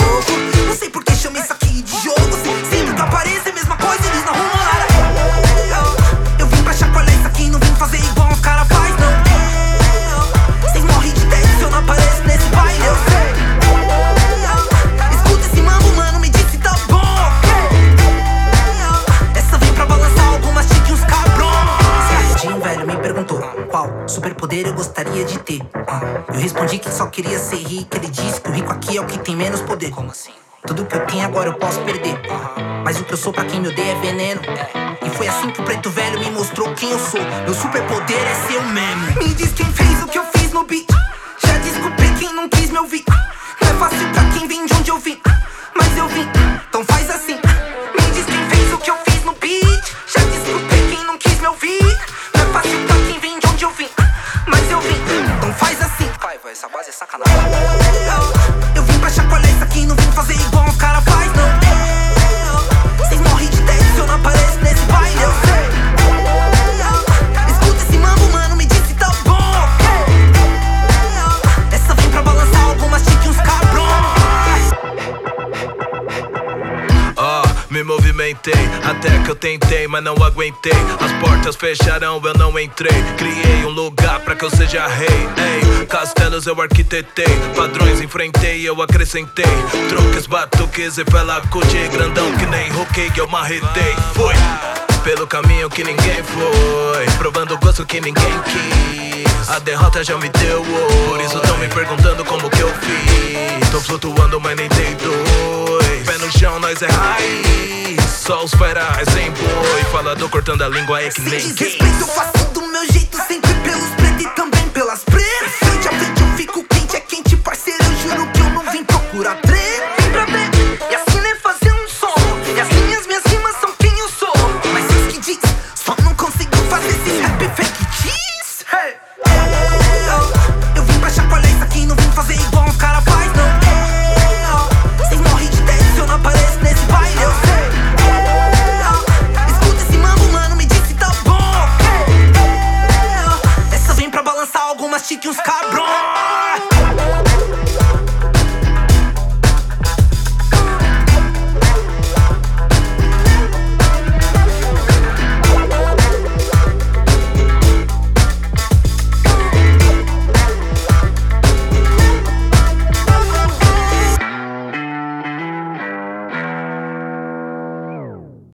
louco. Não sei por que chama isso aqui de jogo. Sempre que aparece é a mesma coisa, eles não arrumam nada. Eu vim pra chacoalhar isso aqui, não vim fazer igual os cara faz, não. Vocês morrem de tédio se eu não apareço nesse baile, eu sei. Escuta esse mambo, mano, me diz se tá bom. Essa vem pra balançar algumas tique uns cabrões. Certinho, velho, me perguntou qual superpoder eu gostaria de ter. Eu respondi que só queria ser rico. Ele disse que o rico aqui é o que tem menos poder. Como assim? Tudo que eu tenho agora eu posso perder. Mas o que eu sou pra quem me odeia é veneno. E foi assim que o preto velho me mostrou quem eu sou. Meu superpoder é ser eu mesmo. Me diz quem fez o que eu fiz no beat. Já desculpei quem não quis me ouvir. Não é fácil pra quem vem de onde eu vim, mas eu vim, então faz assim. Me diz quem fez o que eu fiz no beat. Já desculpei quem não quis me ouvir. Não é fácil pra quem vem de onde eu vim, mas eu vim, então faz assim. Pai, essa base é sacanagem. Eu vim pra chacoalhar isso aqui, não vim fazer igual os cara faz, não. Vocês morrem de tédio se eu não apareço nesse baile, eu sei. Escuta esse mambo, mano, me diz se tá bom. Essa vem pra balançar algumas tique uns cabrões. Me movimentei, até que eu tentei, mas não aguentei. As portas fecharam, eu não entrei. Criei um lugar pra que eu seja rei. Ei, castelos eu arquitetei, padrões enfrentei, eu acrescentei. Truques, batuques e fela cutie, grandão que nem roquei, eu marretei. Fui pelo caminho que ninguém foi, provando o gosto que ninguém quis. A derrota já me deu, por isso tão me perguntando como que eu fiz. Tô flutuando, mas nem dei dois. Pé no chão, nós é raiz. Só os ferais em boi. Falador cortando a língua é que nem sem desrespeito, eu faço do meu jeito, sempre pelos pretos e também pelas